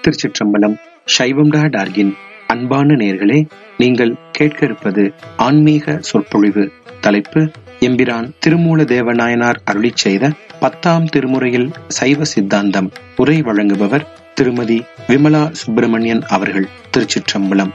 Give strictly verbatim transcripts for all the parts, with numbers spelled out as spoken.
திருச்சிற்றம்பலம். சைவம் டா டார்கின் அன்பான நேயர்களே, நீங்கள் கேட்க இருப்பது ஆன்மீக சொற்பொழிவு. தலைப்பு எம்பிரான் திருமூல தேவநாயனார் அருளிச் செய்த பத்தாம் திருமுறையில் சைவ சித்தாந்தம். உரை வழங்குபவர் திருமதி விமலா சுப்பிரமணியன் அவர்கள். திருச்சிற்றம்பலம்.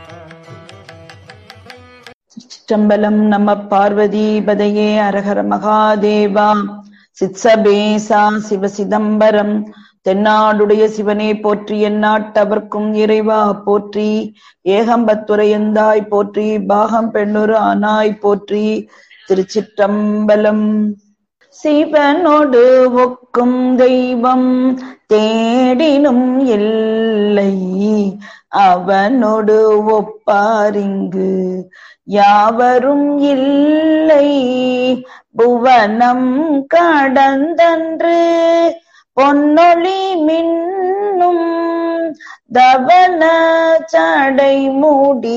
சிற்றம்பலம். நம பார்வதி பதையே அரஹர மகாதேவா. சித்சபேசா சிவ சிதம்பரம். தென்னாடுடைய சிவனே போற்றி, எந்நாட்டவர்க்கும் இறைவா போற்றி. ஏகம்பத்துரையந்தாய் போற்றி, பாகம் பெண்ணொரு ஆனாய் போற்றி. திருச்சிற்றம்பலம். சிவனோடு ஒக்கும் தெய்வம் தேடினும் இல்லை, அவனோடு ஒப்பாரிங்கு யாவரும் இல்லை. புவனம் கடந்தன்று பொன்னொளி மின்னும் தவன சடை மூடி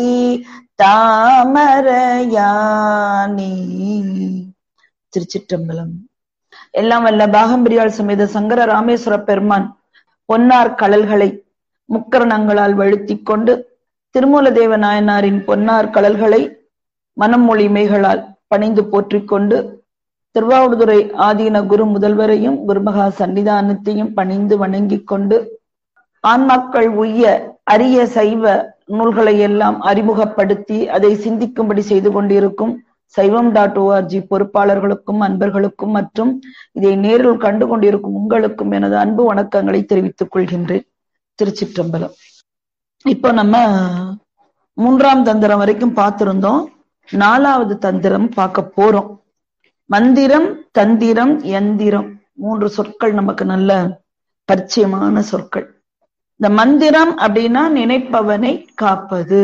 தாமரையானி. திருச்சிற்றம்பலம். எல்லாம் வல்ல பாகம்பிரியாள் சமேத சங்கர ராமேஸ்வர பெருமான் பொன்னார் கழல்களை முக்கரணங்களால் வழுத்திக் கொண்டு திருமூல தேவ நாயனாரின் பொன்னார் கழல்களை மனம் மொழிமைகளால் பணிந்து போற்றிக் கொண்டு திருவாவடுதுறை ஆதீன குரு முதல்வரையும் குருமகா சன்னிதானத்தையும் பணிந்து வணங்கிக் கொண்டு ஆன்மாக்கள் உய்ய அரிய சைவ நூல்களை எல்லாம் அறிமுகப்படுத்தி அதை சிந்திக்கும்படி செய்து கொண்டிருக்கும் சைவம் டாட் ஓஆர்ஜி பொறுப்பாளர்களுக்கும் அன்பர்களுக்கும் மற்றும் இதை நேரில் கண்டு கொண்டிருக்கும் உங்களுக்கும் எனது அன்பு வணக்கங்களை தெரிவித்துக் கொள்கின்றேன். திருச்சிற்றம்பலம். இப்போ நம்ம மூன்றாம் தந்திரம் வரைக்கும் பார்த்திருந்தோம். நாலாவது தந்திரம் பார்க்க போறோம். மந்திரம், தந்திரம், யந்திரம் மூன்று சொற்கள் நமக்கு நல்ல பரிச்சயமான சொற்கள். இந்த மந்திரம் அப்படின்னா நினைப்பவனை காப்பது.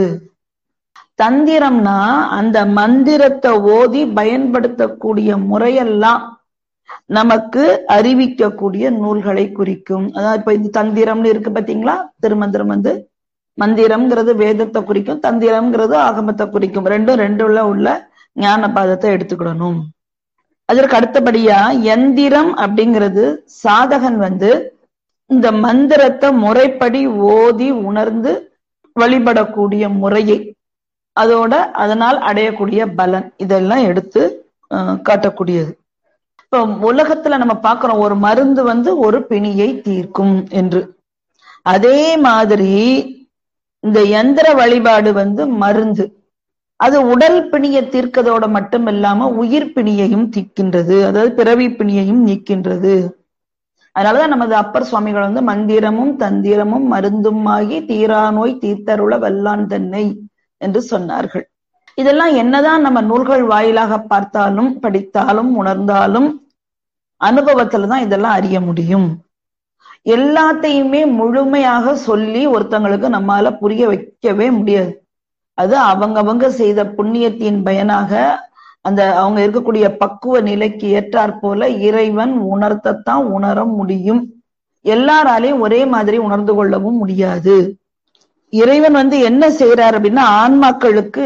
தந்திரம்னா அந்த மந்திரத்தை ஓதி பயன்படுத்தக்கூடிய முறையெல்லாம் நமக்கு அறிவிக்கக்கூடிய நூல்களை குறிக்கும். அதாவது இப்ப இந்த தந்திரம்னு இருக்கு பாத்தீங்களா, திருமந்திரம் வந்து மந்திரம்ங்கிறது வேதத்தை குறிக்கும், தந்திரம்ங்கிறது ஆகமத்தை குறிக்கும். ரெண்டும் ரெண்டுல உள்ள ஞான பாதத்தை எடுத்துக்கிடணும். அதற்கு அடுத்தபடியா யந்திரம் அப்படிங்கிறது சாதகன் வந்து இந்த மந்திரத்தை முறைப்படி ஓதி உணர்ந்து வழிபடக்கூடிய முறையை, அதோட அதனால் அடையக்கூடிய பலன், இதெல்லாம் எடுத்து அஹ் காட்டக்கூடியது. இப்போ உலகத்துல நம்ம பார்க்கிறோம், ஒரு மருந்து வந்து ஒரு பிணியை தீர்க்கும் என்று. அதே மாதிரி இந்த யந்திர வழிபாடு வந்து மருந்து. அது உடல் பிணியை தீர்க்கதோட மட்டும் இல்லாம உயிர் பிணியையும் தீர்க்கின்றது, அதாவது பிறவி பிணியையும் நீக்கின்றது. அதனாலதான் நமது அப்பர் சுவாமிகள் வந்து மந்திரமும் தந்திரமும் மருந்தும் ஆகி தீரா நோய் தீர்த்தருள வல்லான் தன்னை என்று சொன்னார்கள். இதெல்லாம் என்னதான் நம்ம நூல்கள் வாயிலாக பார்த்தாலும் படித்தாலும் உணர்ந்தாலும் அனுபவத்துலதான் இதெல்லாம் அறிய முடியும். எல்லாத்தையுமே முழுமையாக சொல்லி ஒருத்தங்களுக்கு நம்மால புரிய வைக்கவே முடியாது. அது அவங்கவங்க செய்த புண்ணியத்தின் பயனாக அந்த அவங்க இருக்கக்கூடிய பக்குவ நிலைக்கு ஏற்றாற் போல இறைவன் உணர்த்தத்தான் உணர முடியும். எல்லாராலையும் ஒரே மாதிரி உணர்ந்து கொள்ளவும் முடியாது. இறைவன் வந்து என்ன செய்யறார் அப்படின்னா, ஆன்மாக்களுக்கு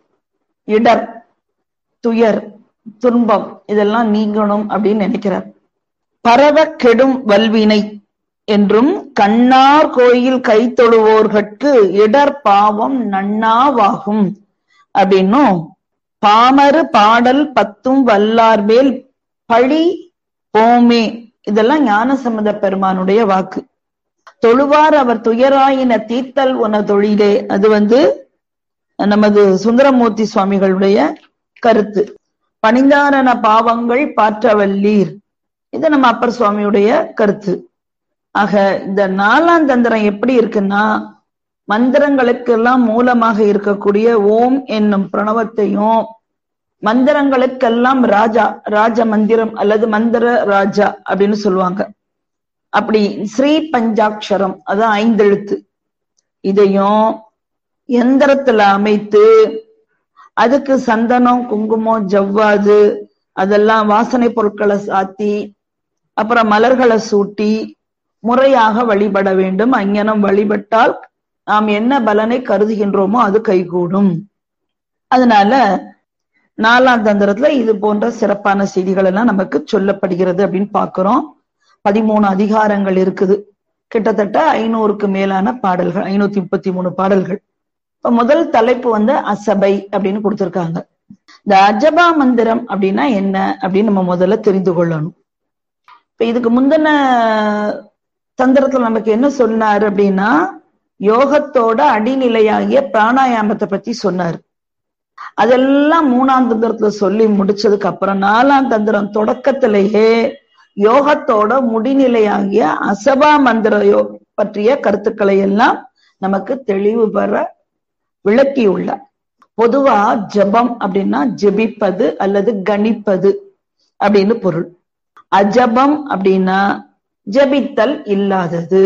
இடர், துயர், துன்பம் இதெல்லாம் நீங்கணும் அப்படின்னு நினைக்கிறார். பரவ கெடும் வல்வினை என்றும் கண்ணார் கோயில் கை தொழுவோர்கட்கு இடர் பாவம் நன்னாவாகும் அப்படின்னும், பாமரு பாடல் பத்தும் வல்லார் மேல் பழி போமே, இதெல்லாம் ஞானசம்பந்த பெருமானுடைய வாக்கு. தொழுவார் அவர் துயராயின தீர்த்தல் உன தொழிலே, அது வந்து நமது சுந்தரமூர்த்தி சுவாமிகளுடைய கருத்து. பணிந்தாரன பாவங்கள் பாற்றவல்லீர், இது நம்ம அப்பர் சுவாமியுடைய கருத்து. ஆக இந்த நாலாம் தந்திரம் எப்படி இருக்குன்னா, மந்திரங்களுக்கெல்லாம் மூலமாக இருக்கக்கூடிய ஓம் என்னும் பிரணவத்தையும், மந்திரங்களுக்கெல்லாம் ராஜா, ராஜ மந்திரம் அல்லது மந்திர ராஜா அப்படின்னு சொல்லுவாங்க. அப்படி ஸ்ரீ பஞ்சாட்சரம், அதான் ஐந்தெழுத்து, இதையும் எந்திரத்துல அமைத்து அதுக்கு சந்தனம், குங்குமம், ஜவ்வாது அதெல்லாம் வாசனை பொருட்களை சாத்தி அப்புறம் மலர்களை சூட்டி முறையாக வழிபட வேண்டும். அங்ஙனம் வழிபட்டால் நாம் என்ன பலனை கருதுகின்றோமோ அது கைகூடும். அதனால நாலாம் தந்திரத்துல இது போன்ற சிறப்பான செய்திகள் எல்லாம் நமக்கு சொல்லப்படுகிறது அப்படின்னு பாக்குறோம். பதிமூணு அதிகாரங்கள் இருக்குது. கிட்டத்தட்ட ஐநூறுக்கு மேலான பாடல்கள், ஐநூத்தி முப்பத்தி மூணு பாடல்கள். இப்ப முதல் தலைப்பு வந்து அசபை அப்படின்னு கொடுத்திருக்காங்க. இந்த அஜபா மந்திரம் அப்படின்னா என்ன அப்படின்னு நம்ம முதல்ல தெரிந்து கொள்ளணும். இப்ப இதுக்கு முந்தின தந்திரத்துல நமக்கு என்ன சொன்னாரு அப்படின்னா, யோகத்தோட அடிநிலையாகிய பிராணாயாமத்தை பத்தி சொன்னார். அதெல்லாம் மூணாம் தந்திரத்துல சொல்லி முடிச்சதுக்கு அப்புறம் நாலாம் தந்திரம் தொடக்கத்திலேயே யோகத்தோட முடிநிலையாகிய அசபா மந்திர பற்றிய கருத்துக்களை எல்லாம் நமக்கு தெளிவு பெற விளக்கியுள்ளார். பொதுவா ஜபம் அப்படின்னா ஜெபிப்பது அல்லது கணிப்பது அப்படின்னு பொருள். அஜபம் அப்படின்னா ஜபித்தல் இல்லாதது,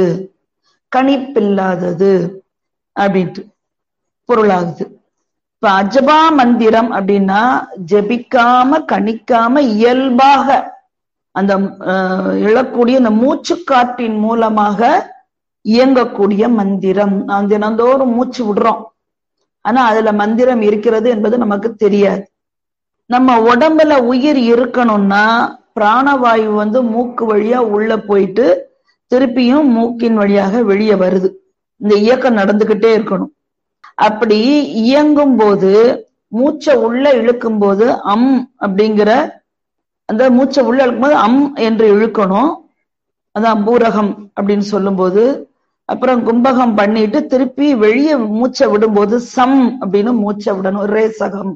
கணிப்பில்லாதது அப்படின்ட்டு பொருளாகுது. இப்ப அஜபா மந்திரம் அப்படின்னா ஜபிக்காம கணிக்காம இயல்பாக அந்த எழக்கூடிய அந்த மூச்சு காற்றின் மூலமாக இயங்கக்கூடிய மந்திரம். நாம் தினந்தோறும் மூச்சு விடுறோம், ஆனா அதுல மந்திரம் இருக்கிறது என்பது நமக்கு தெரியாது. நம்ம உடம்புல உயிர் இருக்கணும்னா பிராணவாயு வந்து மூக்கு வழியா உள்ள போயிட்டு திருப்பியும் மூக்கின் வழியாக வெளியே வருது. இந்த இயக்கம் நடந்துகிட்டே இருக்கணும். அப்படி இயங்கும் போது மூச்சை உள்ள இழுக்கும் போது அம் அப்படிங்கிற அந்த மூச்சை உள்ள இழுக்கும் போது அம் என்று இழுக்கணும், அதான் பூரகம் அப்படின்னு சொல்லும் போது. அப்புறம் கும்பகம் பண்ணிட்டு திருப்பி வெளியே மூச்சை விடும்போது சம் அப்படின்னு மூச்சை விடணும், ரேசகம்.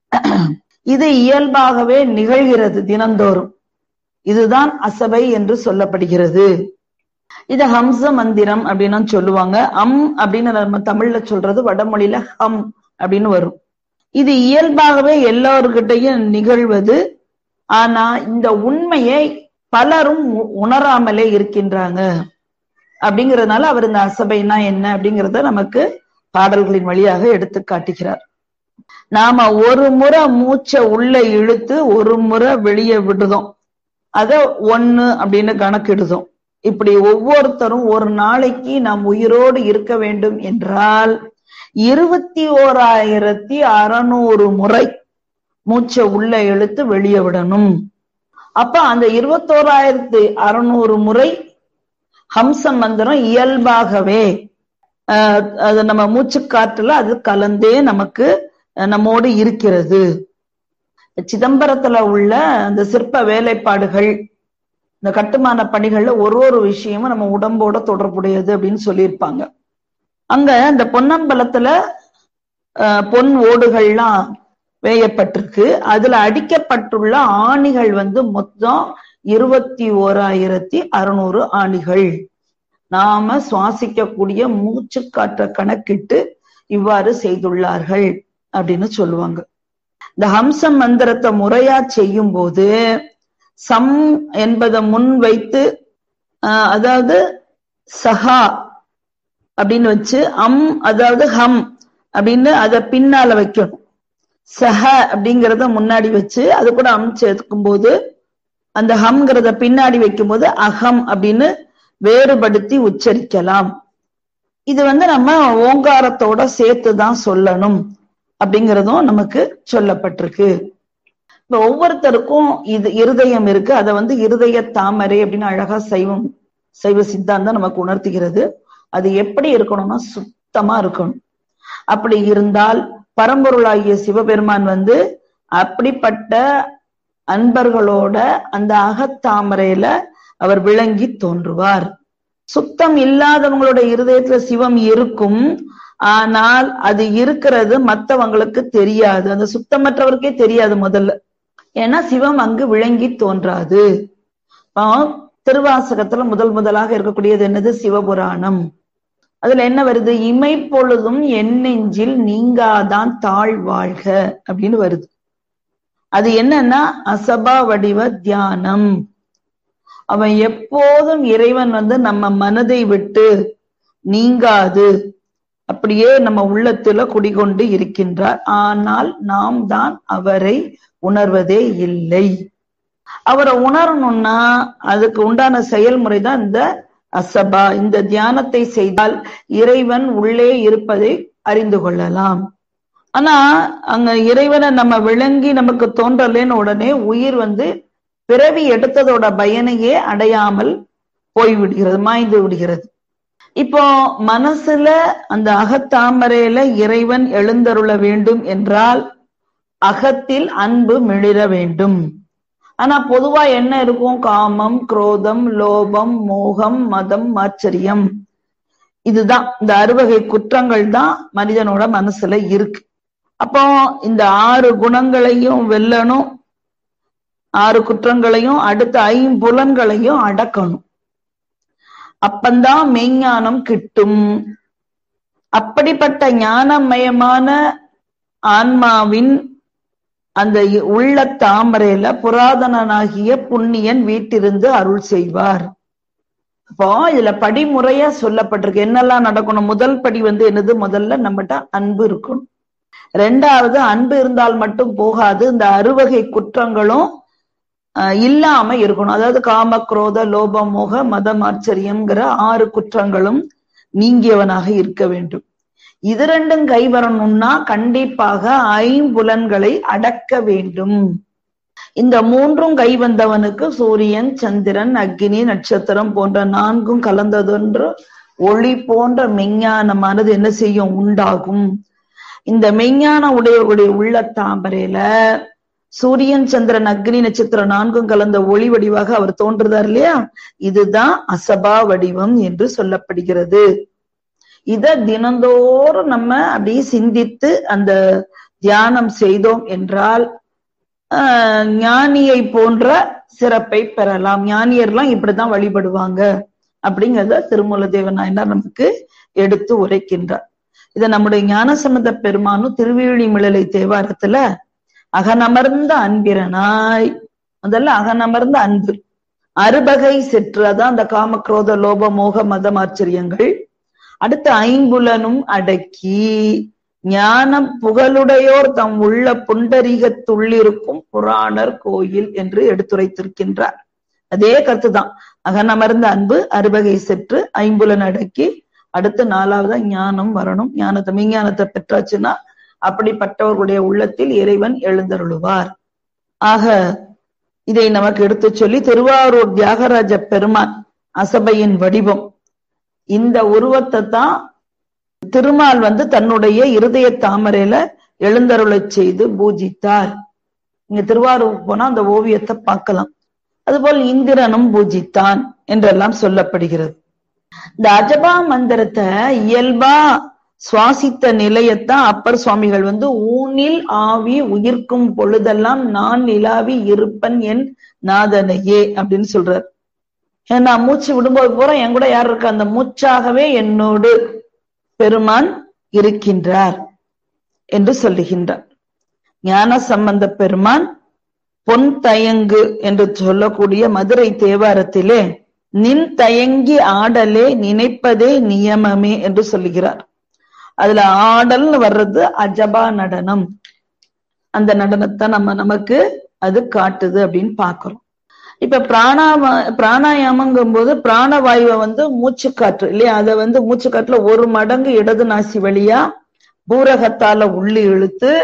இது இயல்பாகவே நிகழ்கிறது தினந்தோறும். இதுதான் அசபை என்று சொல்லப்படுகிறது. இது ஹம்ச மந்திரம் அப்படின்னு சொல்லுவாங்க. அம் அப்படின்னு நம்ம தமிழ்ல சொல்றது வடமொழியில ஹம் அப்படின்னு வரும். இது இயல்பாகவே எல்லோருக்கிட்டையும் நிகழ்வது. ஆனா இந்த உண்மையை பலரும் உணராமலே இருக்கின்றாங்க. அப்படிங்கிறதுனால அவர் இந்த அசபைனா என்ன அப்படிங்கிறத நமக்கு பாடல்களின் வழியாக எடுத்து காட்டுகிறார். நாம ஒரு முறை மூச்சை உள்ள இழுத்து ஒரு முறை வெளியே விடுதோம், அத ஒண்ணு அப்படின்னு கணக்கிடுதோம். இப்படி ஒவ்வொருத்தரும் ஒரு நாளைக்கு நாம் உயிரோடு இருக்க வேண்டும் என்றால் இருபத்தி ஓராயிரத்தி அறுநூறு முறை மூச்சை உள்ள இழுத்து வெளியே விடணும். அப்ப அந்த இருபத்தோராயிரத்தி அறுநூறு முறை ஹம்ச மந்திரம் இயல்பாகவே அது நம்ம மூச்சு காற்றுல அது கலந்தே நமக்கு நம்மோடு இருக்கிறது. சிதம்பரத்துல உள்ள அந்த சிற்ப வேலைப்பாடுகள், இந்த கட்டுமான பணிகள்ல ஒரு ஒரு விஷயமும் நம்ம உடம்போட தொடர்புடையது அப்படின்னு சொல்லியிருப்பாங்க. அங்க இந்த பொன்னம்பலத்துல அஹ் பொன் ஓடுகள்லாம் வேயப்பட்டிருக்கு. அதுல அடிக்கப்பட்டுள்ள ஆணிகள் வந்து மொத்தம் இருபத்தி ஓராயிரத்தி அறுநூறு ஆணிகள். நாம சுவாசிக்கக்கூடிய மூச்சு காற்ற கணக்கிட்டு இவ்வாறு செய்துள்ளார்கள் அப்படின்னு சொல்லுவாங்க. இந்த ஹம்ச மந்திரத்தை முறையா செய்யும் போது சம் என்பதை முன் வைத்து அஹ் அதாவது சஹா அப்படின்னு வச்சு அம் அதாவது ஹம் அப்படின்னு அதை பின்னால வைக்கணும். சஹ அப்படிங்கிறத முன்னாடி வச்சு அது கூட அம் சேர்க்கும் போது அந்த ஹம்ங்கிறத பின்னாடி வைக்கும் போது அகம் அப்படின்னு வேறுபடுத்தி உச்சரிக்கலாம். இது வந்து நம்ம ஓங்காரத்தோட சேர்த்துதான் சொல்லணும் அப்படிங்கிறதும் நமக்கு சொல்லப்பட்டிருக்கு. இப்ப ஒவ்வொருத்தருக்கும் இது இருதயம் இருக்கு. அதை வந்து இருதய தாமரை அப்படின்னு அழகா சைவம் சைவ சித்தாந்தம் நமக்கு உணர்த்துகிறது. அது எப்படி இருக்கணும்னா சுத்தமா இருக்கணும். அப்படி இருந்தால் பரம்பொருளாகிய சிவபெருமான் வந்து அப்படிப்பட்ட அன்பர்களோட அந்த அகத்தாமரையில அவர் விளங்கி தோன்றுவார். சுத்தம் இல்லாதவங்களோட இருதயத்துல சிவம் இருக்கும், ஆனால் அது இருக்கிறது மற்றவங்களுக்கு தெரியாது. அந்த சுத்தமற்றவருக்கே தெரியாது முதல்ல. ஏன்னா சிவம் அங்கு விளங்கி தோன்றாது. திருவாசகத்துல முதல் முதலாக இருக்கக்கூடியது என்னது? சிவபுராணம். அதுல என்ன வருது? இமை பொழுதும் என் நெஞ்சில் நீங்காதான் தாழ் வாழ்க அப்படின்னு வருது. அது என்னன்னா அசபா வடிவ தியானம். அவன் எப்போதும் இறைவன் வந்து நம்ம மனதை விட்டு நீங்காது அப்படியே நம்ம உள்ளத்துல குடிகொண்டு இருக்கின்றார். ஆனால் நாம் தான் அவரை உணர்வதே இல்லை. அவரை உணரணும்னா அதுக்கு உண்டான செயல்முறை தான் இந்த அசபா. இந்த தியானத்தை செய்தால் இறைவன் உள்ளே இருப்பதை அறிந்து கொள்ளலாம். ஆனா அங்க இறைவனை நம்ம விளங்கி நமக்கு தோன்றலேன்னு உடனே உயிர் வந்து பிறவி எடுத்ததோட பயனையே அடையாமல் போய்விடுகிறது, மாய்ந்து விடுகிறது. இப்போ மனசுல அந்த அகத்தாமரையில இறைவன் எழுந்தருள வேண்டும் என்றால் அகத்தில் அன்பு மிளிர வேண்டும். ஆனா பொதுவா என்ன இருக்கும்? காமம், குரோதம், லோபம், மோகம், மதம், ஆச்சரியம், இதுதான் இந்த அறுவகை குற்றங்கள் தான் மனிதனோட மனசுல இருக்கு. அப்போ இந்த ஆறு குணங்களையும் வெல்லணும், ஆறு குற்றங்களையும் அடுத்த ஐம்புலன்களையும் அடக்கணும். அப்பந்தான் மெய்ஞானம் கிட்டும். அப்படிப்பட்ட ஞானமயமான ஆன்மாவின் அந்த உள்ள தாமரையில புராதனனாகிய புண்ணியன் வீட்டிருந்து அருள் செய்வார். அப்போ இதுல படிமுறையா சொல்லப்பட்டிருக்கு என்னெல்லாம் நடக்கணும். முதல் படி வந்து என்னது? முதல்ல நம்மகிட்ட அன்பு இருக்கணும். ரெண்டாவது, அன்பு இருந்தால் மட்டும் போகாது, இந்த அறுவகை குற்றங்களும் அஹ் இல்லாம இருக்கணும். அதாவது காம, குரோத, லோப, மோக, மதம், ஆச்சரியம்ங்கிற ஆறு குற்றங்களும் நீங்கியவனாக இருக்க வேண்டும். இது ரெண்டும் கை வரணும்னா கண்டிப்பாக ஐம்புலன்களை அடக்க வேண்டும். இந்த மூன்றும் கை வந்தவனுக்கு சூரியன், சந்திரன், அக்னி, நட்சத்திரம் போன்ற நான்கும் கலந்ததொன்று ஒளி போன்ற மெஞ்ஞானமானது என்ன செய்யும்? உண்டாகும். இந்த மெஞ்ஞான உடையவர்களுடைய உள்ள தாமரையில சூரியன், சந்திரன், அக்னி, நட்சத்திரம் நான்கும் கலந்த ஒளி வடிவாக அவர் தோன்றுறார் இல்லையா? இதுதான் அசபா வடிவம் என்று சொல்லப்படுகிறது. இத தினந்தோறும் நம்ம அப்படியே சிந்தித்து அந்த தியானம் செய்தோம் என்றால் ஆஹ் ஞானியை போன்ற சிறப்பை பெறலாம். ஞானியர்லாம் இப்படிதான் வழிபடுவாங்க அப்படிங்கிறத திருமூல தேவநாயனார் நமக்கு எடுத்து உரைக்கின்றார். இத நம்முடைய ஞானசம்பந்த பெருமானும் திருவேழிமிழலை தேவாரத்துல அகனமர்ந்த அன்பிரனாய், முதல்ல அகனமர்ந்த அன்பு, அறுபகை செற்று, அதான் அந்த காம, குரோத, லோப, மோக, மதம், ஆச்சரியங்கள், அடுத்த ஐம்புலனும் அடக்கி ஞானம் புகழுடையோர் தம் உள்ள புண்டரீகத்துள்ளிருக்கும் புராணர் கோயில் என்று எடுத்துரைத்திருக்கின்றார். அதே கருத்துதான். அகனமர்ந்த அன்பு, அறுபகை செற்று, ஐம்புலன் அடக்கி, அடுத்து நாலாவதா ஞானம் வரணும். ஞானத்தை மெய்ஞானத்தை பெற்றாச்சுன்னா அப்படிப்பட்டவர்களுடைய உள்ளத்தில் இறைவன் எழுந்தருளுவார். ஆக இதை நமக்கு எடுத்து சொல்லி திருவாரூர் தியாகராஜ பெருமான் அசபையின் வடிவம், இந்த உருவத்தை தான் திருமால் வந்து தன்னுடைய இருதய தாமரையில எழுந்தருளை செய்து பூஜித்தார். இங்க திருவாரூர் போனா அந்த ஓவியத்தை பார்க்கலாம். அதுபோல் இந்திரனும் பூஜித்தான் என்றெல்லாம் சொல்லப்படுகிறது. இந்த அஜபா மந்திரத்தை இயல்பா சுவாசித்த நிலையத்தான் அப்பர் சுவாமிகள் வந்து ஊனில் ஆவி உயிர்க்கும் பொழுதெல்லாம் நான் நிலாவி இருப்பன் என் நாதனையே அப்படின்னு சொல்றார். ஏன்னா மூச்சு விடும்போது பூரா என் கூட யார் இருக்கா? அந்த மூச்சாகவே என்னோடு பெருமான் இருக்கின்றார் என்று சொல்லுகின்றார். ஞான சம்பந்த பெருமான் பொன் தயங்கு என்று சொல்லக்கூடிய மதுரை தேவாரத்திலே நின் தயங்கி ஆடலே நினைப்பதே நியமமே என்று சொல்லுகிறார். அதுல ஆடல்னு வர்றது அஜபா நடனம். அந்த நடனத்தை நம்ம நமக்கு அது காட்டுது அப்படின்னு பாக்குறோம். இப்ப பிராணா பிராணாயாமங்கும் போது பிராணவாயுவை வந்து மூச்சு காற்று இல்லையா, அதை வந்து மூச்சு காற்றுல ஒரு மடங்கு இடது நாசி வழியா பூரகத்தால உள்ளி இழுத்து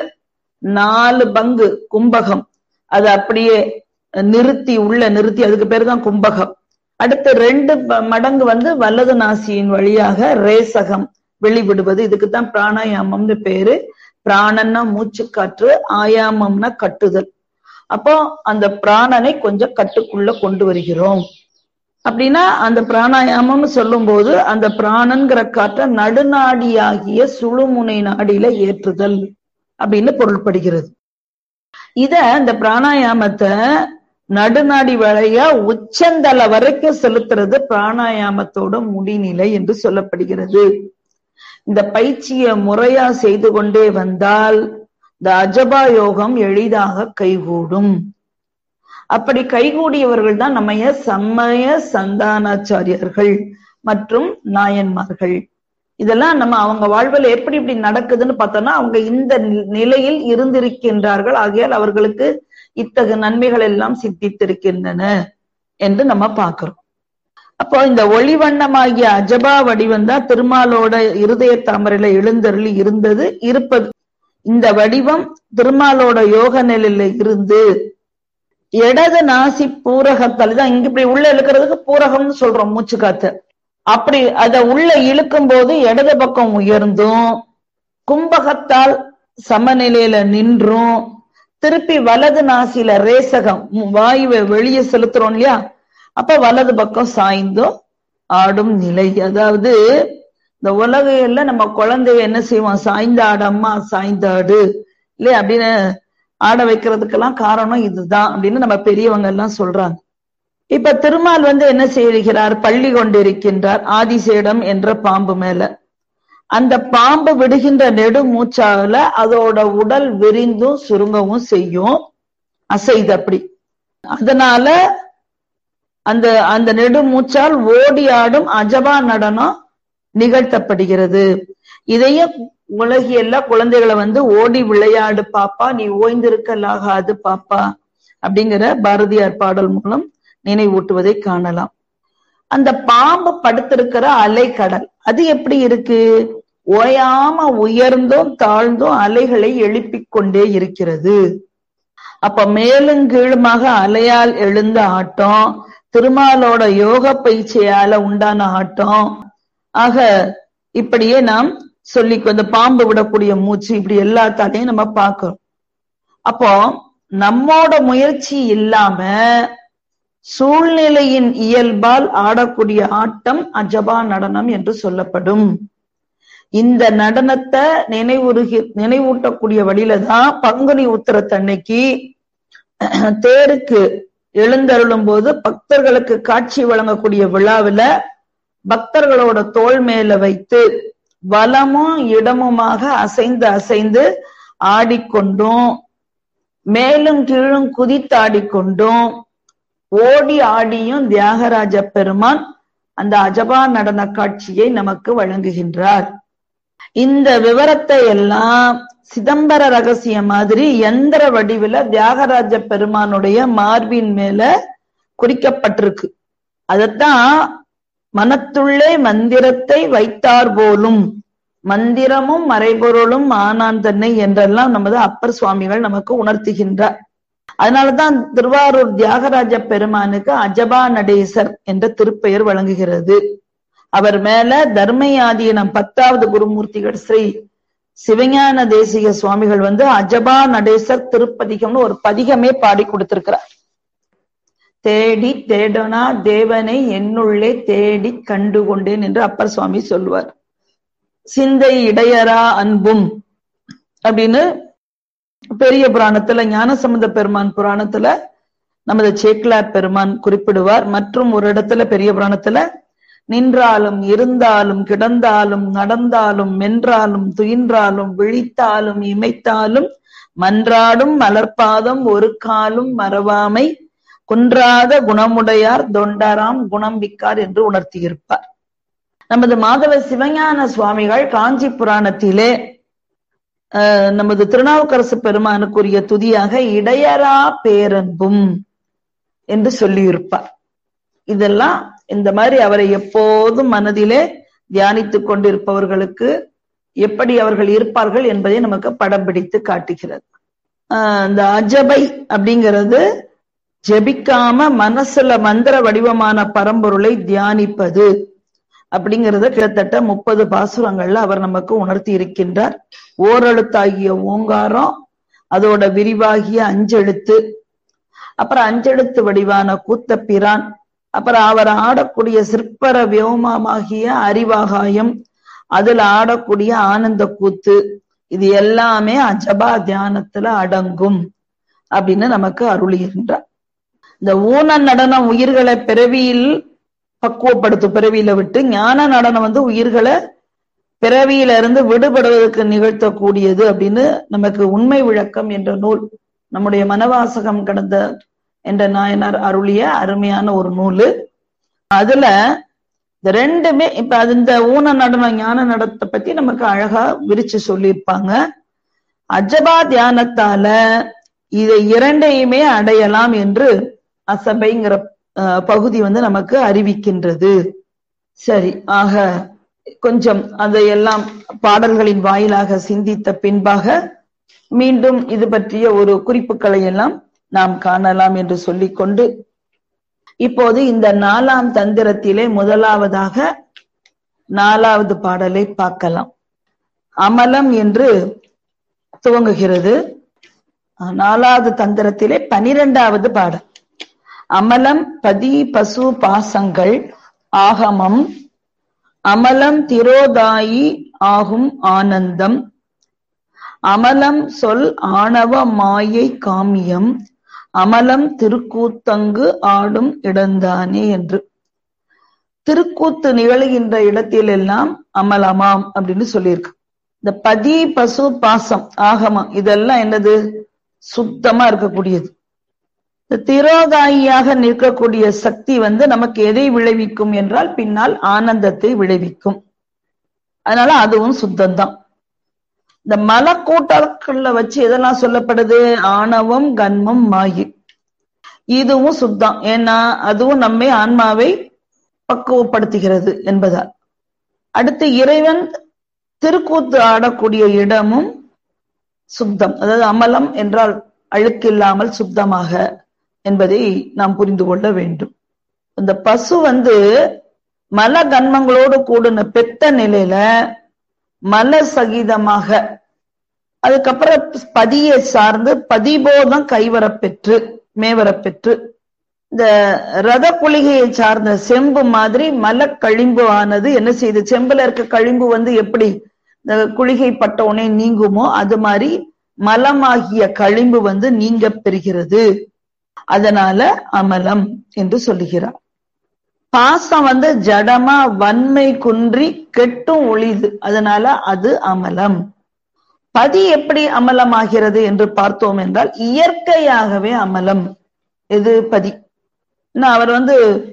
நாலு பங்கு கும்பகம் அதை அப்படியே நிறுத்தி உள்ள நிறுத்தி, அதுக்கு பேரு தான் கும்பகம். அடுத்து ரெண்டு மடங்கு வந்து வலது நாசியின் வழியாக ரேசகம் வெளிவிடுவது, இதுக்குத்தான் பிராணாயாமம்னு பேரு. பிராணன்னா மூச்சு காற்று, ஆயாமம்னா கட்டுதல். அப்போ அந்த பிராணனை கொஞ்சம் கட்டுக்குள்ள கொண்டு வருகிறோம் அப்படின்னா அந்த பிராணாயாமம்னு சொல்லும் போது அந்த பிராணன்கிற காற்றை நடுநாடியாகிய சுழுமுனை நாடியில ஏற்றுதல் அப்படின்னு பொருள்படுகிறது. இத இந்த பிராணாயாமத்தை நடுநாடி வழியா உச்சந்தல வரைக்கும் செலுத்துறது பிராணாயாமத்தோட முடிநிலை என்று சொல்லப்படுகிறது. இந்த பயிற்சியை முறையா செய்து கொண்டே வந்தால் இந்த அஜபா யோகம் எளிதாக கைகூடும். அப்படி கைகூடியவர்கள் தான் நம்மைய சமய சந்தானாச்சாரியர்கள் மற்றும் நாயன்மார்கள். இதெல்லாம் நம்ம அவங்க வாழ்வில் எப்படி இப்படி நடக்குதுன்னு பார்த்தோம்னா அவங்க இந்த நிலையில் இருந்திருக்கின்றார்கள், ஆகையால் அவர்களுக்கு இத்தகு நன்மைகள் எல்லாம் சித்தித்திருக்கின்றன என்று நம்ம பார்க்கிறோம். அப்போ இந்த ஒளிவண்ணமாகிய அஜபா வடிவம் தான் திருமாலோட இருதய தாமரையில எழுந்தருளி இருந்தது இருப்பது. இந்த வடிவம் திருமாலோட யோக நிலையில இருந்து இடது நாசி பூரகத்தால் தான் இங்க இப்படி உள்ள இழுக்கிறதுக்கு பூரகம்னு சொல்றோம் மூச்சு காத்து. அப்படி அத உள்ள இழுக்கும் போது இடது பக்கம் உயர்ந்தும் கும்பகத்தால் சமநிலையில நின்றும் திருப்பி வலது நாசில ரேசகம் வாயுவை வெளியே செலுத்துறோம் இல்லையா, அப்ப வலது பக்கம் சாய்ந்தும் ஆடும் நிலை. அதாவது இந்த உலகையில நம்ம குழந்தைய என்ன செய்வோம், சாய்ந்த ஆடம்மா சாய்ந்தாடு இல்லையா அப்படின்னு ஆட வைக்கிறதுக்கெல்லாம் காரணம் இதுதான் அப்படின்னு நம்ம பெரியவங்க எல்லாம் சொல்றாங்க. இப்ப திருமால் வந்து என்ன செய்கிறார், பள்ளி கொண்டிருக்கின்றார் ஆதிசேடம் என்ற பாம்பு மேல. அந்த பாம்பு விடுகின்ற நெடு மூச்சால அதோட உடல் விரிந்தும் சுருங்கவும் செய்யும், அசைது அப்படி. அதனால அந்த அந்த நெடு மூச்சால் ஓடி ஆடும் அஜபா நடனம் நிகழ்த்தப்படுகிறது. இதையும் உலகியல்ல குழந்தைகளை வந்து ஓடி விளையாடு பாப்பா, நீ ஓய்ந்திருக்கலாகாது பாப்பா அப்படிங்கிற பாரதியார் பாடல் மூலம் நினைவூட்டுவதை காணலாம். அந்த பாம்பு படுத்திருக்கிற அலைக்கடல் அது எப்படி இருக்கு, ஓயாம உயர்ந்தும் தாழ்ந்தும் அலைகளை எழுப்பிக் கொண்டே இருக்கிறது. அப்ப மேலும் கீழுமாக அலையால் எழுந்த ஆட்டம் திருமாலோட யோக பயிற்சியால உண்டான ஆட்டம். ஆக இப்படியே நாம் சொல்லி இந்த பாம்பு விடக்கூடிய மூச்சு இப்படி எல்லாத்தாலையும் நம்ம பார்க்கிறோம். அப்போ நம்மோட முயற்சி இல்லாம சூழ்நிலையின் இயல்பால் ஆடக்கூடிய ஆட்டம் அஜபா நடனம் என்று சொல்லப்படும். இந்த நடனத்தை நினைவுறுகி நினைவூட்டக்கூடிய வழியில தான் பங்குனி உத்திரத்தன்னைக்கு தேருக்கு எழுந்தருளும் போது பக்தர்களுக்கு காட்சி வழங்கக்கூடிய விழாவில பக்தர்களோட தோள் மேல வைத்து வலமும் இடமுமாக அசைந்து அசைந்து ஆடிக்கொண்டும் மேலும் கீழும் குதித்தாடிக்கொண்டும் ஓடி ஆடியும் தியாகராஜ பெருமான் அந்த அஜபா நடன காட்சியை நமக்கு வழங்குகின்றார். இந்த விவரத்தை எல்லாம் சிதம்பர ரகசியம் மாதிரி எந்திர வடிவில தியாகராஜ பெருமானுடைய மார்பின் மேல குறிக்கப்பட்டிருக்கு. அதத்தான் மனத்துள்ளே மந்திரத்தை வைத்தார் போலும் மந்திரமும் மறைபொருளும் ஆனான் தன்னை என்றெல்லாம் நமது அப்பர் சுவாமிகள் நமக்கு உணர்த்துகின்றார். அதனாலதான் திருவாரூர் தியாகராஜ பெருமானுக்கு அஜபா நடேசர் என்ற திருப்பெயர் வழங்குகிறது. அவர் மேல தர்மயாதீனம் பத்தாவது குருமூர்த்திகள் ஸ்ரீ சிவஞான தேசிக சுவாமிகள் வந்து அஜபா நடேசர் திருப்பதிகம்னு ஒரு பதிகமே பாடி கொடுத்திருக்கிறார். தேடி தேடனா தேவனை என்னுள்ளே தேடி கண்டு கொண்டேன் என்று அப்பர் சுவாமி சொல்லுவார். சிந்தை இடையரா அன்பும் அப்படின்னு பெரிய புராணத்துல ஞானசம்பந்த பெருமான் புராணத்துல நமது சேக்கிலார் பெருமான் குறிப்பிடுவார். மற்றும் ஒரு இடத்துல பெரிய புராணத்துல நின்றாலும் இருந்தாலும் கிடந்தாலும் நடந்தாலும் மென்றாலும் துயின்றாலும் விழித்தாலும் இமைத்தாலும் மன்றாடும் மலர்பாதம் ஒரு காலும் மறவாமை குன்றாத குணமுடையார் தொண்டராம் குணம் விக்கார் என்று உணர்த்தியிருப்பார். நமது மாதவ சிவஞான சுவாமிகள் காஞ்சி புராணத்திலே அஹ் நமது திருநாவுக்கரசு பெருமானுக்குரிய துதியாக இடையரா பேரன்பும் என்று சொல்லியிருப்பார். இதெல்லாம் இந்த மாதிரி அவரை எப்போதும் மனதிலே தியானித்துக் கொண்டிருப்பவர்களுக்கு எப்படி அவர்கள் இருப்பார்கள் என்பதை நமக்கு படம் பிடித்து காட்டுகிறது. ஆஹ் இந்த அஜபை அப்படிங்கிறது ஜெபிக்காம மனசுல மந்திர வடிவமான பரம்பொருளை தியானிப்பது அப்படிங்கிறத கிட்டத்தட்ட முப்பது பாசுரங்கள்ல அவர் நமக்கு உணர்த்தி இருக்கின்றார். ஓரெழுத்தாகிய ஓங்காரம், அதோட விரிவாகிய அஞ்செழுத்து, அப்புறம் அஞ்செழுத்து வடிவான கூத்த பிரான், அப்புறம் அவர் ஆடக்கூடிய சிற்பர வியோமமாகிய அறிவாகாயம், அதுல ஆடக்கூடிய ஆனந்த கூத்து, இது எல்லாமே அஜபா தியானத்துல அடங்கும் அப்படின்னு நமக்கு அருளுகின்றார். இந்த ஊன நடனம் உயிர்களை பிறவியில் பக்குவப்படுத்தும், பிறவியில விட்டு ஞான நடனம் வந்து உயிர்களை பிறவியில இருந்து விடுபடுவதற்கு நிகழ்த்தக்கூடியது அப்படின்னு நமக்கு உண்மை விளக்கம் என்ற நூல், நம்முடைய மனவாசகம் கடந்த என்ற நாயனார் அருளிய அருமையான ஒரு நூலு. அதுல இந்த ரெண்டுமே இப்ப அது இந்த ஊன நடனம் ஞான நடனத்தை பத்தி நமக்கு அழகா விரிச்சு சொல்லியிருப்பாங்க. அஜபா தியானத்தால இதை இரண்டையுமே அடையலாம் என்று அசபைங்கிற பகுதி வந்து நமக்கு அறிவிக்கின்றது. சரி, ஆக கொஞ்சம் அதையெல்லாம் பாடல்களின் வாயிலாக சிந்தித்த பின்பாக மீண்டும் இது பற்றிய ஒரு குறிப்புகளை எல்லாம் நாம் காணலாம் என்று சொல்லிக்கொண்டு, இப்போது இந்த நாலாம் தந்திரத்திலே முதலாவதாக நாலாவது பாடலை பார்க்கலாம். அமலம் என்று துவங்குகிறது. நாலாவது தந்திரத்திலே பனிரெண்டாவது பாடல். அமலம் பதி பசு பாசங்கள் ஆகமம், அமலம் திரோதாயி ஆகும் ஆனந்தம், அமலம் சொல் ஆணவ மாயை காமியம், அமலம் திருக்கூத்தங்கு ஆடும் இடந்தானே என்று. திருக்கூத்து நிகழ்கின்ற இடத்தில் எல்லாம் அமலமாம் அப்படின்னு சொல்லியிருக்கு. இந்த பதி பசு பாசம் ஆகமம் இதெல்லாம் என்னது? சுத்தமா இருக்கக்கூடியது. இந்த திரோதாயியாக நிற்கக்கூடிய சக்தி வந்து நமக்கு எதை விளைவிக்கும் என்றால் பின்னால் ஆனந்தத்தை விளைவிக்கும். அதனால அதுவும் சுத்தம்தான். இந்த மலக்கூட்டல்ல வச்சு எதெல்லாம் சொல்லப்படுது? ஆணவம், கன்மம், மாயை. இதுவும் சுத்தம். ஏன்னா அதுவும் நம்மை ஆன்மாவை பக்குவப்படுத்துகிறது என்பதால். அடுத்து இறைவன் திருக்கூத்து ஆடக்கூடிய இடமும் சுத்தம். அதாவது அமலம் என்றால் அழுக்கில்லாமல் சுத்தமாக என்பதை நாம் புரிந்து கொள்ள வேண்டும். இந்த பசு வந்து மல கன்மங்களோடு கூடின பெத்த நிலையில மல சகிதமாக, அதுக்கப்புறம் பதியை சார்ந்து பதிபோதம் கைவரப்பெற்று மேவரப்பெற்று, இந்த ரத குளிகையை சார்ந்த செம்பு மாதிரி மல கழிம்பு ஆனது என்ன செய்யுது? செம்புல இருக்க கழிம்பு வந்து எப்படி இந்த குளிகை பட்ட உடனே நீங்குமோ அது மாதிரி மலமாகிய கழிம்பு வந்து நீங்க பெறுகிறது. அதனால அமலம் என்று சொல்லுகிறார். பாசம் வந்து ஜடமா வன்மை குன்றி கெட்டும் ஒளிது, அதனால அது அமலம். பதி எப்படி அமலமாகிறது என்று பார்த்தோம் என்றால் இயற்கையாகவே அமலம். எது? பதி. அவர் வந்து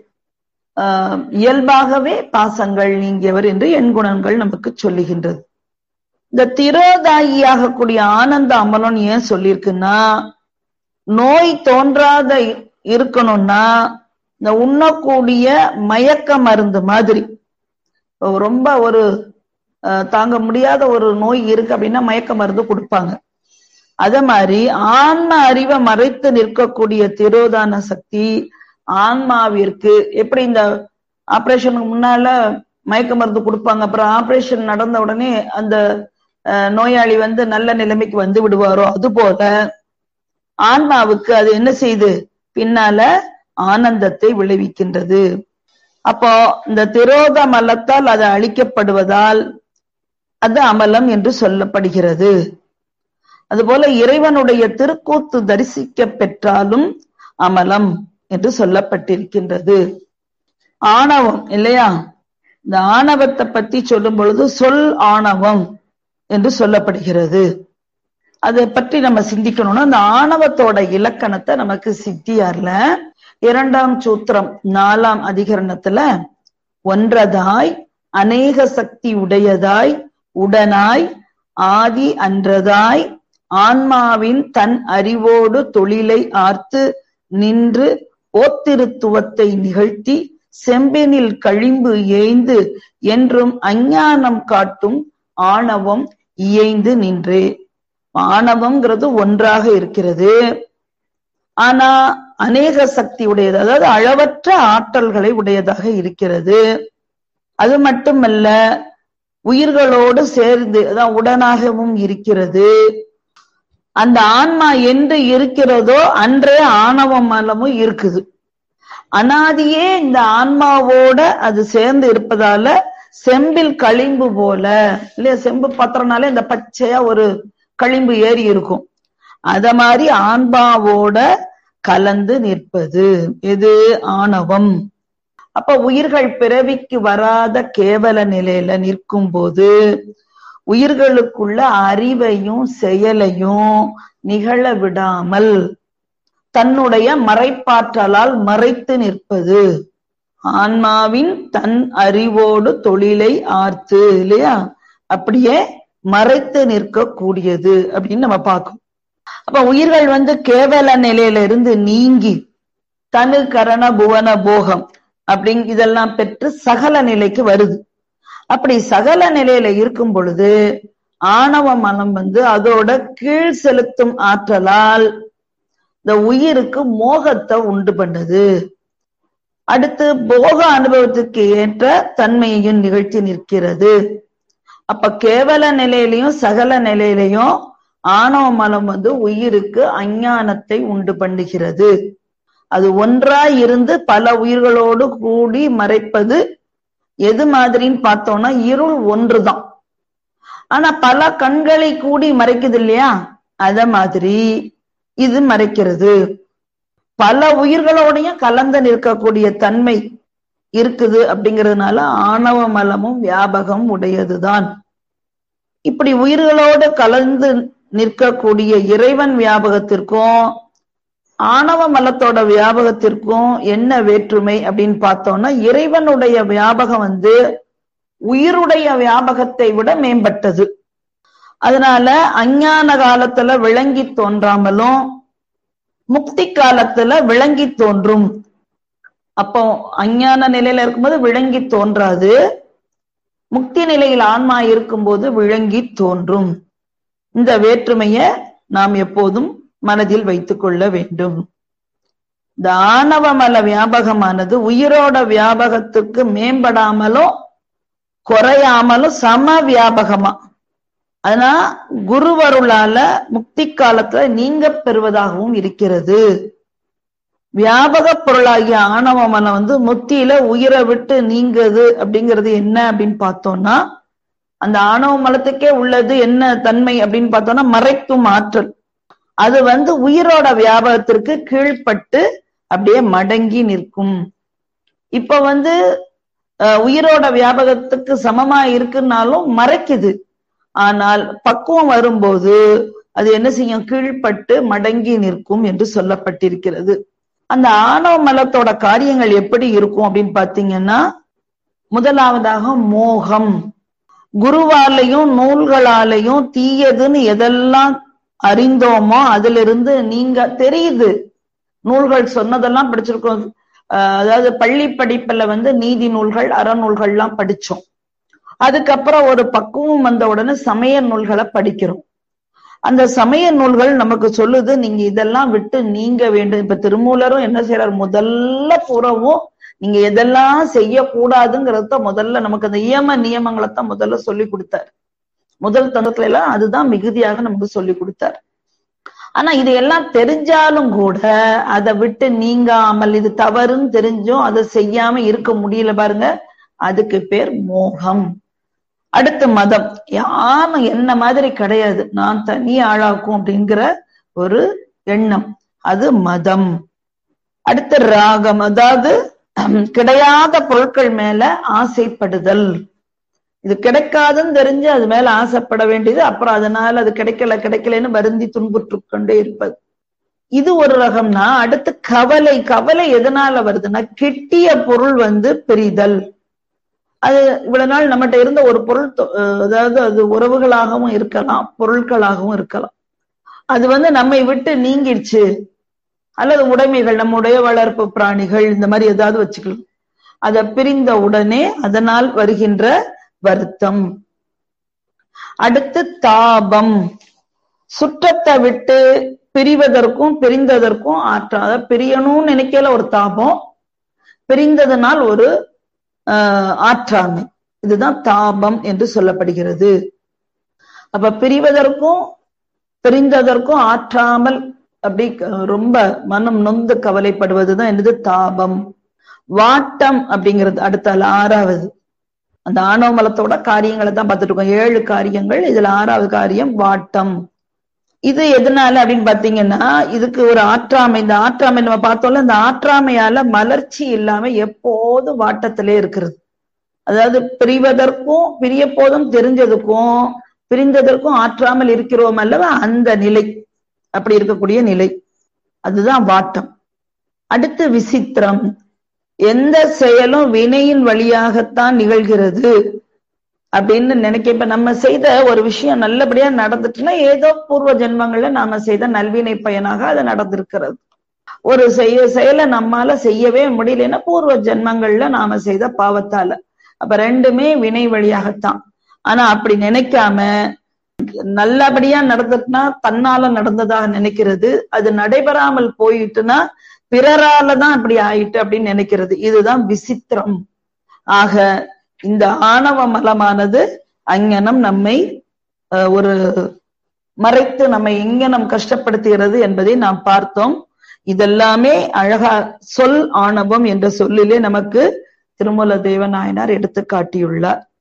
ஆஹ் இயல்பாகவே பாசங்கள் நீங்கியவர் என்று எண்குணங்கள் நமக்கு சொல்லுகின்றது. இந்த திரோதாயியாக கூடிய ஆனந்த அமலம் ஏன் சொல்லியிருக்குன்னா, நோய் தோன்றாத இருக்கணும்னா இந்த உண்ணக்கூடிய மயக்க மருந்து மாதிரி, ரொம்ப ஒரு தாங்க முடியாத ஒரு நோய் இருக்கு அப்படின்னா மயக்க மருந்து கொடுப்பாங்க. அத மாதிரி ஆன்ம அறிவை மறைத்து நிற்கக்கூடிய திரோதான சக்தி ஆன்மாவிற்கு எப்படி இந்த ஆபரேஷனுக்கு முன்னால மயக்க மருந்து கொடுப்பாங்க, அப்புறம் ஆபரேஷன் நடந்த உடனே அந்த நோயாளி வந்து நல்ல நிலைமைக்கு வந்து விடுவாரோ, அது போல ஆன்மாவுக்கு அது என்ன செய்யுது? பின்னால ஆனந்தத்தை விளைவிக்கின்றது. அப்போ இந்த திரோத மலத்தால் அது அழிக்கப்படுவதால் அது அமலம் என்று சொல்லப்படுகிறது. அதுபோல இறைவனுடைய திருக்கூத்து தரிசிக்க பெற்றாலும் அமலம் என்று சொல்லப்பட்டிருக்கின்றது. ஆணவம் இல்லையா? இந்த ஆணவத்தை பத்தி சொல்லும் பொழுது சொல் ஆணவம் என்று சொல்லப்படுகிறது. அதை பற்றி நம்ம சிந்திக்கணும்னா அந்த ஆணவத்தோட இலக்கணத்தை நமக்கு சித்தியார்ல இரண்டாம் சூத்திரம் நாலாம் அதிகரணத்துல ஒன்றதாய் அநேக சக்தி உடையதாய் உடனாய் ஆதி அன்றதாய் ஆன்மாவின் தன் அறிவோடு தொழிலை ஆர்த்து நின்று ஓத்திருத்துவத்தை நிகழ்த்தி செம்பினில் கழிம்பு ஏய்ந்து என்றும் அஞ்ஞானம் காட்டும் ஆணவம் இயைந்து நின்றே. ஆணவம்ங்கிறது ஒன்றாக இருக்கிறது, ஆனா அநேக சக்தி உடையது, அதாவது அளவற்ற ஆற்றல்களை உடையதாக இருக்கிறது. அது மட்டுமல்ல, உயிர்களோடு சேர்ந்து அதான் உடனாகவும் இருக்கிறது. அந்த ஆன்மா என்று இருக்கிறதோ அன்றே ஆணவ மலமும் இருக்குது. அனாதியே இந்த ஆன்மாவோட அது சேர்ந்து இருப்பதால செம்பில் களிம்பு போல இல்லையா? செம்பு பாத்திரம்னாலே இந்த பச்சையா ஒரு களிம்பு ஏறி இருக்கும். அத மாதிரி ஆன்மாவோட கலந்து நிற்பது எது? ஆணவம். அப்ப உயிர்கள் பிறவிக்கு வராத கேவல நிலையில நிற்கும் போது உயிர்களுக்குள்ள அறிவையும் செயலையும் நிகழ விடாமல் தன்னுடைய மறைப்பாற்றலால் மறைத்து நிற்பது. ஆன்மாவின் தன் அறிவோடு தொழிலை ஆர்த்து இல்லையா? அப்படியே மறைத்து நிற்க கூடியது அப்படின்னு நம்ம பார்க்கணும். அப்ப உயிர்கள் வந்து கேவல நிலையில இருந்து நீங்கி தனு கரண புவன போகம் அப்படிங் இதெல்லாம் பெற்று சகல நிலைக்கு வருது. அப்படி சகல நிலையில இருக்கும் பொழுது ஆணவ மனம் வந்து அதோட கீழ் செலுத்தும் ஆற்றலால் இந்த உயிருக்கு மோகத்தை உண்டு பண்ணுது. அடுத்து போக அனுபவத்துக்கு ஏற்ற தன்மையையும் நிகழ்த்தி நிற்கிறது. அப்ப கேவல நிலையிலையும் சகல நிலையிலையும் ஆணவ மலம் வந்து உயிருக்கு அஞ்ஞானத்தை உண்டு பண்ணுகிறது. அது ஒன்றாய் இருந்து பல உயிர்களோடு கூடி மறைப்பது எது மாதிரின்னு பார்த்தோம்னா இருள் ஒன்றுதான். ஆனா பல கண்களை கூடி மறைக்குது இல்லையா, அத மாதிரி இது மறைக்கிறது. பல உயிர்களோடையும் கலந்து நிற்கக்கூடிய தன்மை இருக்குது. அப்படிங்கிறதுனால ஆணவ மலமும் வியாபகம் உடையதுதான். இப்படி உயிர்களோடு கலந்து நிற்கக்கூடிய இறைவன் வியாபகத்திற்கும் ஆணவ மலத்தோட வியாபகத்திற்கும் என்ன வேற்றுமை அப்படின்னு பார்த்தோம்னா, இறைவனுடைய வியாபகம் வந்து உயிருடைய வியாபகத்தை விட மேம்பட்டது. அதனால அஞ்ஞான காலத்துல விளங்கி தோன்றாமலும் முக்தி காலத்துல விளங்கி தோன்றும். அப்போ அஞ்ஞான நிலையில இருக்கும்போது விளங்கி தோன்றாது, முக்தி நிலையில் ஆன்மா இருக்கும்போது விளங்கி தோன்றும். இந்த வேற்றுமைய நாம் எப்போதும் மனதில் வைத்துக் கொள்ள வேண்டும். இந்த ஆணவ மல வியாபகமானது உயிரோட வியாபகத்துக்கு மேம்படாமலும் குறையாமலும் சம வியாபகமா, ஆனா குருவருளால முக்தி காலத்துல நீங்க பெறுவதாகவும் இருக்கிறது. வியாபக பொருளாகிய ஆணவ மலம் வந்து முக்தியில உயிரை விட்டு நீங்குது. அப்படிங்கிறது என்ன அப்படின்னு பார்த்தோம்னா, அந்த ஆணவ மலத்துக்கே உள்ளது என்ன தன்மை அப்படின்னு பார்த்தோம்னா மறைக்கும் ஆற்றல். அது வந்து உயிரோட வியாபகத்திற்கு கீழ்பட்டு அப்படியே மடங்கி நிற்கும். இப்ப வந்து உயிரோட வியாபகத்துக்கு சமமா இருக்குன்னாலும் மறைக்குது. ஆனால் பக்குவம் வரும்போது அது என்ன செய்யும், கீழ்பட்டு மடங்கி நிற்கும் என்று சொல்லப்பட்டிருக்கிறது. அந்த ஆணவ மலத்தோட காரியங்கள் எப்படி இருக்கும் அப்படின்னு பாத்தீங்கன்னா, முதலாவதாக மோகம். குருவாலையும் நூல்களாலையும் தீயதுன்னு எதெல்லாம் அறிந்தோமோ அதுல இருந்து நீங்க தெரியுது. நூல்கள் சொன்னதெல்லாம் படிச்சிருக்கோம். அதாவது பள்ளி படிப்புல வந்து நீதி நூல்கள் அறநூல்கள் எல்லாம் படிச்சோம். அதுக்கப்புறம் ஒரு பக்குவம் வந்த உடனே சமய நூல்களை படிக்கிறோம். அந்த சமய நூல்கள் நமக்கு சொல்லுது நீங்க இதெல்லாம் விட்டு நீங்க வேண்டும். இப்ப திருமூலரும் என்ன செய்யறாரு, முதல்ல புறவும் நீங்க எதெல்லாம் செய்யக்கூடாதுங்கிறத முதல்ல நமக்கு அந்த நியம நியமங்களைத்தான் முதல்ல சொல்லி கொடுத்தாரு. முதல் தந்தத்துல எல்லாம் அதுதான் மிகுதியாக நமக்கு சொல்லி கொடுத்தாரு. ஆனா இது எல்லாம் தெரிஞ்சாலும் கூட அதை விட்டு நீங்காமல் இது தவறுன்னு தெரிஞ்சும் அதை செய்யாம இருக்க முடியல பாருங்க, அதுக்கு பேர் மோகம். அடுத்து மதம். யாரும் என்ன மாதிரி கிடையாது, நான் தனி ஆளாக்கும் அப்படிங்கிற ஒரு எண்ணம், அது மதம். அடுத்து ராகம், அதாவது கிடையாத பொருட்கள் மேல ஆசைப்படுதல். இது கிடைக்காதுன்னு தெரிஞ்சு அது மேல ஆசைப்பட வேண்டியது, அப்புறம் அதனால அது கிடைக்கல கிடைக்கலன்னு வருந்தி துன்புற்று கொண்டே இருப்பது, இது ஒரு ரகம்னா. அடுத்து கவலை. கவலை எதனால வருதுன்னா, கிட்டிய பொருள் வந்து பிரிதல். அது இவ்வளவு நாள் நம்மகிட்ட இருந்த ஒரு பொருள், அதாவது அது உறவுகளாகவும் இருக்கலாம் பொருட்களாகவும் இருக்கலாம், அது வந்து நம்மை விட்டு நீங்கிடுச்சு. அல்லது உடைமைகள், நம்முடைய வளர்ப்பு பிராணிகள், இந்த மாதிரி ஏதாவது வச்சுக்கலாம். அதை பிரிந்த உடனே அதனால் வருகின்ற வருத்தம். அடுத்து தாபம். சுற்றத்தை விட்டு பிரிவதற்கும் பிரிந்ததற்கும் ஆற்றம். அதாவது பிரியணும்னு நினைக்கல ஒரு தாபம், பிரிந்ததனால் ஒரு ஆஹ் ஆற்றாமை. இதுதான் தாபம் என்று சொல்லப்படுகிறது. அப்ப பிரிவதற்கும் பிரிந்ததற்கும் ஆற்றாமல் அப்படி ரொம்ப மனம் நொந்து கவலைப்படுவதுதான் என்னது, தாபம். வாட்டம் அப்படிங்கிறது அடுத்தால ஆறாவது. அந்த ஆணவ மலத்தோட காரியங்களை தான் பார்த்துட்டு இருக்கோம். ஏழு காரியங்கள், இதுல ஆறாவது காரியம் வாட்டம். இது எதனால அப்படின்னு பாத்தீங்கன்னா, இதுக்கு ஒரு ஆற்றாமை. இந்த ஆற்றாமை நம்ம பார்த்தோம்ல, இந்த ஆற்றாமையால மலர்ச்சி இல்லாம எப்போதும் வாட்டத்திலே இருக்கிறது. அதாவது பிரிவதற்கும் பிரிய போதும் தெரிஞ்சதுக்கும் பிரிந்ததற்கும் ஆற்றாமல் இருக்கிறோம் அல்லவா, அந்த நிலை, அப்படி இருக்கக்கூடிய நிலை, அதுதான் வாட்டம். அடுத்து விசித்திரம். எந்த செயலும் வினையின் வழியாகத்தான் நிகழ்கிறது அப்படின்னு நினைக்க. இப்ப நம்ம செய்த ஒரு விஷயம் நல்லபடியா நடந்துட்டுன்னா ஏதோ பூர்வ ஜென்மங்கள்ல நாம செய்த நல்வினை பயனாக அது நடந்திருக்கிறது. ஒரு செய்ய செயலை நம்மால செய்யவே முடியலன்னா பூர்வ ஜென்மங்கள்ல நாம செய்த பாவத்தால. அப்ப ரெண்டுமே வினை வழியாகத்தான். ஆனா அப்படி நினைக்காம நல்லபடியா நடந்துட்டுனா தன்னால நடந்ததாக நினைக்கிறது. அது நடைபெறாமல் போயிட்டுனா பிறராலதான் அப்படி ஆயிட்டு அப்படின்னு நினைக்கிறது. இதுதான் விசித்திரம். ஆக இந்த ஆணவ மலமானது அங்ஙனம் நம்மை ஒரு மறைத்து நம்மை எங்கனம் கஷ்டப்படுத்துகிறது என்பதை நாம் பார்த்தோம். இதெல்லாமே அழகா சொல் ஆணவம் என்ற சொல்லிலே நமக்கு திருமூல தேவநாயனார் எடுத்து காட்டியுள்ளார்.